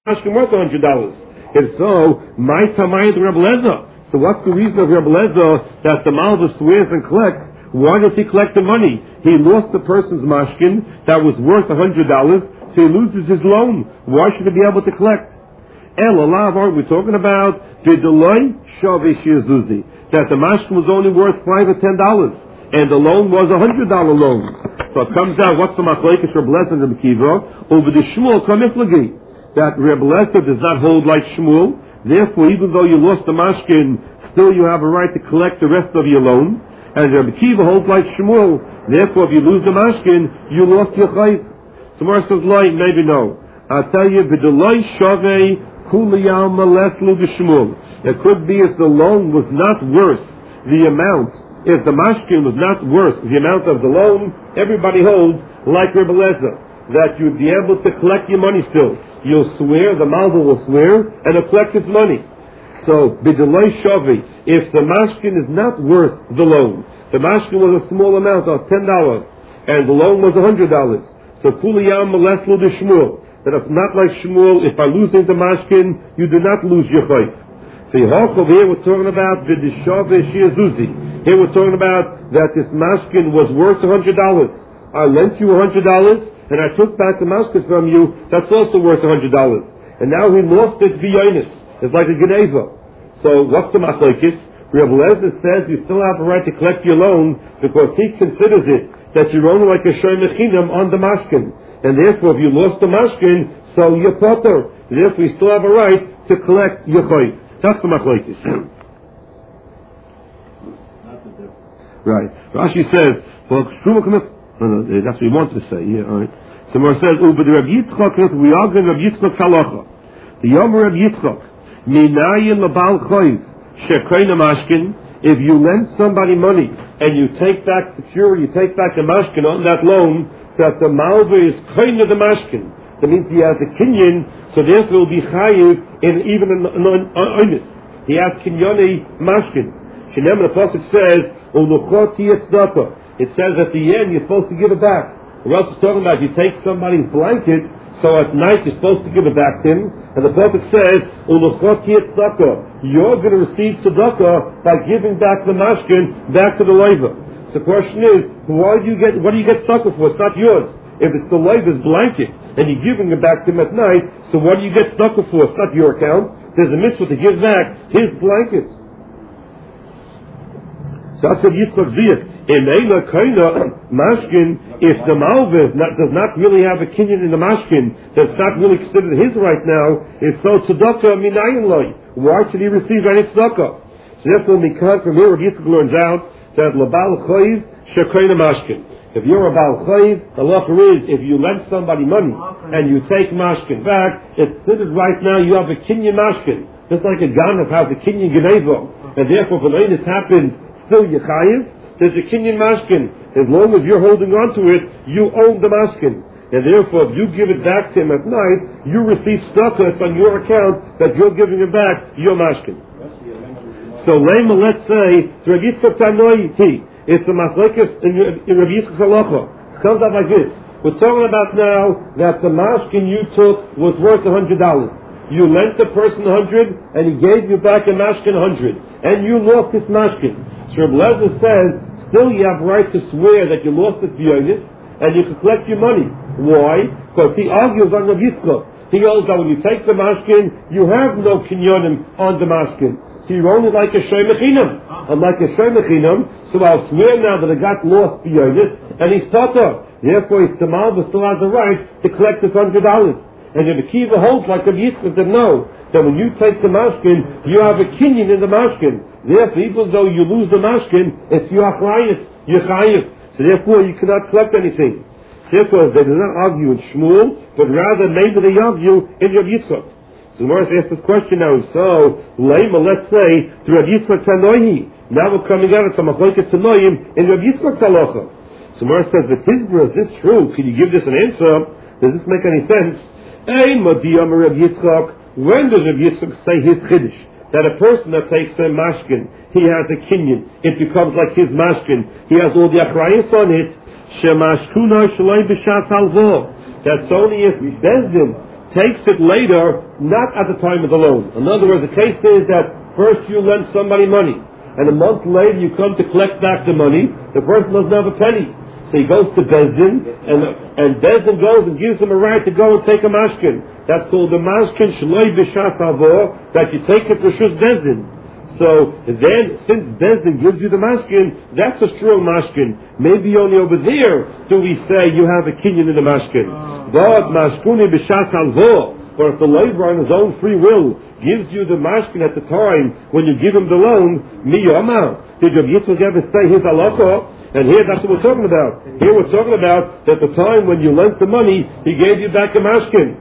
mashkin worth $100. If so, my tamayid Reb Lezer. So what's the reason of Reb Lezer that the Malva swears and collects? Why does he collect the money? He lost the person's mashkin that was worth $100, so he loses his loan. Why should he be able to collect? El Alav, aren't we talking about B'deloi Shavei Shiazuzi, that the mashkin was only worth $5 or $10, and the loan was $100 loan. So it comes out, what's the machlekes Reb Lezer and Reb Kiva? Over the Shmuel Kamiflagi, that Reb Lezer does not hold like Shmuel. Therefore, even though you lost the mashkin, still you have a right to collect the rest of your loan. And Reb Kiva holds like Shmuel. Therefore, if you lose the mashkin, you lost your chayv. Tomorrow says, like, maybe no. I'll tell you, B'deloi Shavei Kuliyam Maleslu B'Shmuel. It could be if the loan was not worth the amount. If the mashkin was not worth the amount of the loan, everybody holds like Reb Lezer, that you'd be able to collect your money still. You'll swear, the Malva will swear, and he'll collect his money. So, B'deloi Shavei, if the mashkin is not worth the loan, the mashkin was a small amount of $10, and the loan was $100. So, Kuliyam Maleslu B'Shmuel, that if not like Shmuel, if by losing the mashkin, you do not lose your chayv. Here we're talking about V'dishaveh Shiazuzi. Here we're talking about that this mashkin was worth $100. I lent you $100, and I took back the mashkin from you. That's also worth $100. And now he lost it v'yonis. It's like a geneva. So what's the machlekes? Reb Lezer says you still have a right to collect your loan because he considers it that you're only like a shoy mechinam on the mashkin, and therefore if you lost the mashkin, so you're potter. Therefore you still have a right to collect your chayv. That's the machlekes. Right. Rashi says, well, that's what he wanted to say. Yeah, all right. So Mar says, but the Reb Yitzchak, we are going to Reb Yitzchak's halacha. The Yom Reb Yitzchak, minayin labal chayv shekoina mashkin. If you lend somebody money and you take back security, you take back the mashkin on that loan, so that the malva is koina the mashkin. That means he has a kinyan, so therefore will be chayiv in even an onis. He has kinyoni mashkin. Shinem the pasuk says, "Uluchoti tzedakah." It says at the end you're supposed to give it back. Or else it's talking about you take somebody's blanket, so at night you're supposed to give it back to him. And the pasuk says, "Uluchoti tzedakah." You're going to receive tzedakah by giving back the mashkin back to the leiva. So the question is, what do you get tzedakah for? It's not yours. If it's the leiva's blanket and you're giving it back to him at night, so what do you get tzedakah for? It's not your account. There's a mitzvah to give back his blanket. So that's what Yitzchak Ziyah. In Eila Kaina Mashkin, if the Malva does not really have a kinyan in the Mashkin, that's not really considered his right now, is so tzedakah minayin loy. Why should he receive any tzedakah? So therefore, Mikan from here, Yitzchak learns out that Labal Chayiv Shekoina Mashkin. If you're a Baal Chayiv, the halacha is, if you lend somebody money and you take Mashkin back, it's considered right now you have a kinyan Mashkin. Just like a Ganav has a kinyan Genevo. And therefore, when this happens, still Yechayiv, there's a kinyan mashkin. As long as you're holding on to it, you own the mashkin. And therefore, if you give it back to him at night, you receive tzedakah. It's on your account that you're giving it back, your mashkin. So, Lema, let's say, it's a machlekes in Rav Yitzchak's halacha. It comes out like this. We're talking about now that the mashkin you took was worth $100. You lent the person $100, and he gave you back a mashkin $100, and you lost this mashkin. So Reb Lezer says, still you have right to swear that you lost it b'yonis, and you can collect your money. Why? Because he argues on Rav Yitzchak. He holds that when you take the mashkin, you have no kinyonim on the mashkin. So you're only like a shoy mechinam. I'm like a shoy mechinam, so I'll swear now that I got lost b'yonis, and he's potter. Therefore, his Tamalva still has the right to collect this $100. And if the Kiva holds like Rav Yitzchak, that no, that when you take the mashkin, you have a kinyan in the mashkin. Therefore, even though you lose the mashkin, it's your chayiv. So therefore, you cannot collect anything. Therefore, they do not argue in Shmuel, but rather maybe they argue in Rav Yitzchak. So the Gemara asks this question now. So, Lema, let's say, to Rav Yitzchak Tanoihi. Now we're coming out of some machlokes Tanoim in Rav Yitzchak halacha. So the Gemara says, "The Tizbra, is this true? Can you give this an answer? Does this make any sense?" When does Rav Yitzchak say his chiddush? That a person that takes a mashkin, he has a kinyan, it becomes like his mashkin. He has all the achrayus on it. That's only if Bezdin takes it later, not at the time of the loan. In other words, the case is that first you lend somebody money, and a month later you come to collect back the money, the person doesn't have a penny. So he goes to Bezdin, and Bezdin goes and gives him a right to go and take a mashkin. That's called the mashkin shloi b'shas avor, that you take it for shus Bezdin. So then, since Bezdin gives you the mashkin, that's a strong mashkin. Maybe only over there do we say you have a kinyan in the mashkin. God mashkuni b'shas avor. But if the labor on his own free will gives you the mashkin at the time when you give him the loan, mi yomah. Did Rabbi Yitzchak ever say his halacha? And here, that's what we're talking about. Here we're talking about that the time when you lent the money, he gave you back a mashkin.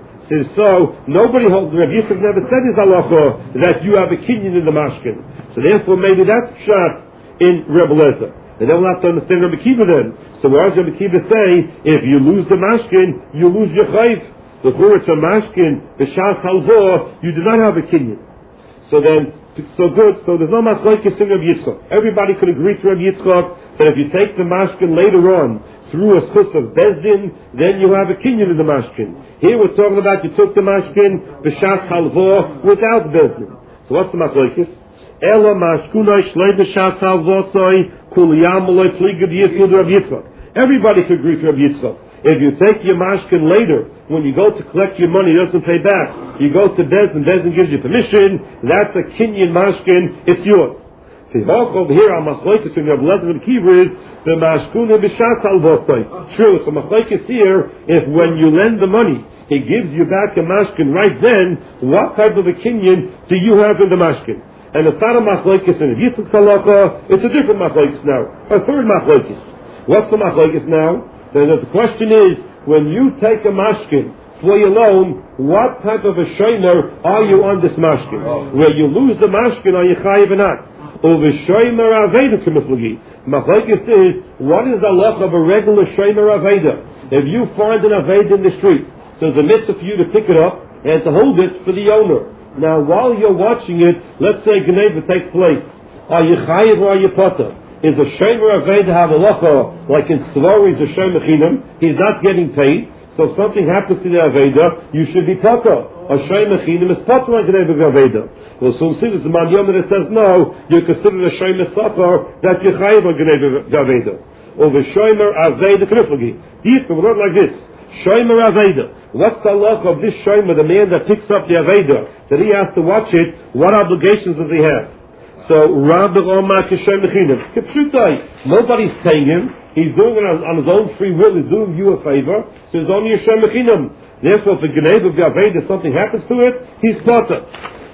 So nobody holds, Rabbi Yitzchak never said his halacha that you have a kinyan in the mashkin. So therefore maybe that's shot in Rebbe Lezer. And then we'll have to understand Rabbi Kiva then. So why does Rabbi Kiva say, if you lose the mashkin, you lose your chayv? The it's a mashkin, b'shas halvor, you do not have a kinyan. So then, so good, so there's no machlokes in Rabbi Yitzchak. Everybody could agree to Rabbi Yitzchak that if you take the mashkin later on through a schus of Bezdin, then you have a kinyan in the mashkin. Here we're talking about you took the mashkin b'shas halvor without Bezdin. So what's the machlokes? Ela mashkunai shlei b'shas halvor soy kul yamoloi pligad yisud Rabbi Yitzchak. Everybody could agree to Rabbi Yitzchak. If you take your mashkin later, when you go to collect your money, it doesn't pay back. You go to Bezdin, Bezdin gives you permission. That's a kinyan mashkin. It's yours. Over here, our machlokes in Rabbi Lezer and Kiva is the mashkuna b'shas halvosai. True. So machlokes here, if when you lend the money, he gives you back a mashkin right then, what type of a kinyan do you have in the mashkin? And it's not a machlokes in Yitzchak's halacha. It's a different machlokes now. A third machlokes. What's the machlokes now? Then the question is, when you take a mashkin for your loan, what type of a shomer are you on this mashkin? Where you lose the mashkin, are you chayiv or not? Over shomer aveda k'miflagi. Machlokes is, what is the halacha of a regular shomer aveda? If you find an aveda in the street, so there's a mitzvah for you to pick it up and to hold it for the owner. Now, while you're watching it, let's say Geneva takes place. Are you chayiv or are you potter? Is a shomer aveda have a halacha like in Svari is a shomer chinam? He's not getting paid. So if something happens to the aveda, you should be potter. A shomer chinam is potter like an aveda. Well, soon see there's a man yom that says no, you're considered a shomer suffer that you're chayiv on an aveda. Or the shomer aveda kniflagi. These people not like this. Shomer aveda. What's the halacha of this shomer, the man that picks up the aveda, that he has to watch it? What obligations does he have? So, nobody's paying him. He's doing it on his own free will. He's doing you a favor. So it's only a shem mechinam. Therefore, if a geneva of Gaveda, something happens to it, he's potter.